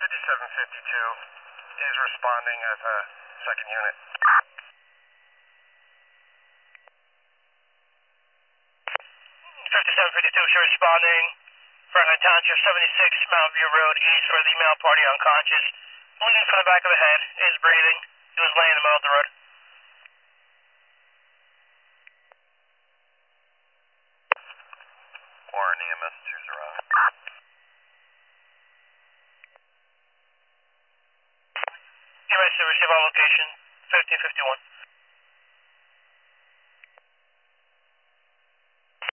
5752 is responding as a second unit. 5752 is responding. Franklin Township 76 Mountain View Road East for the male party unconscious. Bleeding from the back of the head, is breathing. He was laying in the middle of the road. Warren EMS 2-0. EMS to receive all location, 1551.